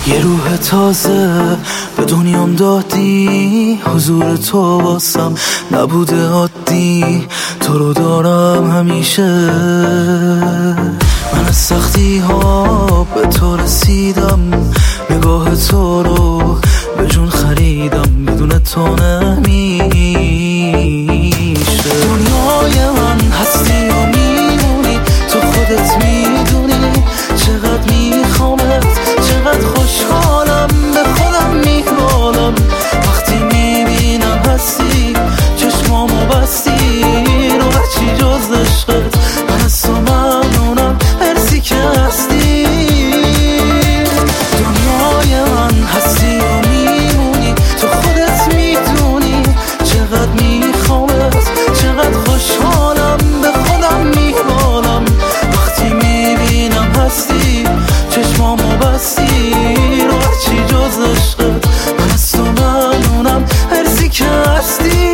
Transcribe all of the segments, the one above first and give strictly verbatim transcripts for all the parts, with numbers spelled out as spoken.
یه روح تازه به دنیام دادی، حضور تو واسم نبوده عادی، تو رو دارم همیشه. من از سختی ها به تو رسیدم، نگاه تو رو به جون خریدم، بدون تو نمیشه. دنیای من هستی و میمونی، تو خودت میدونی چقدر میخوامت، چقدر خوشحالم، به خودم میبالم وقتی میبینم هستی، چشمامو بستی رو هرچی جز عشقت. من از تو ممنونم، مرسی که هستی. دنیای من هستی و میمونی، تو خودت میدونی چقدر میخوامت، چقدر خوشحالم، به خودم میبالم وقتی میبینم هستی، چشمامو بستی رو هرچی جز عشقت. من از تو ممنونم، مرسی که هستی.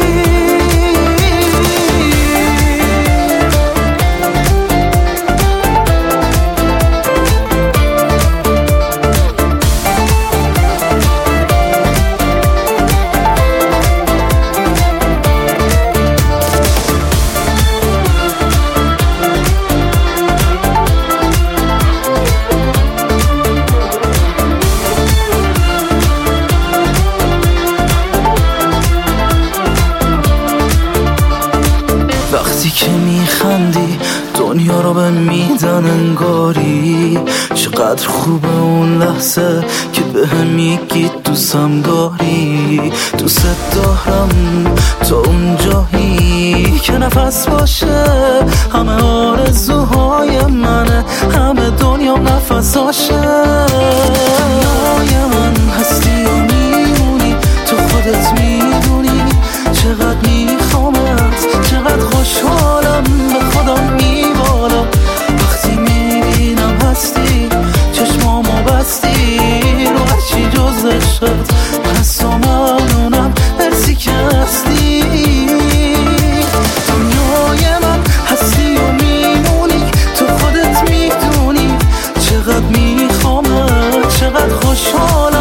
وقتی که میخندی دنیا رو به میدن انگاری، چقدر خوبه اون لحظه که به هم میگی دوستم داری. دوست دارم تو اون جایی که نفس باشه، همه آرزوهای منه، همه دنیام نفساشه. دنیای من هستی و میمونی، تو خودت میدونی چقدر میخوامت، چقدر خوشحالم، به خودم میبالم وقتی میبینم هستی، چشمامو بستی رو هرچی جز عشقت. من از تو ممنونم، مرسی که هستی. دنیای من هستی و میمونی، تو خودت میدونی چقدر میخوامت، چقدر خوشحالم،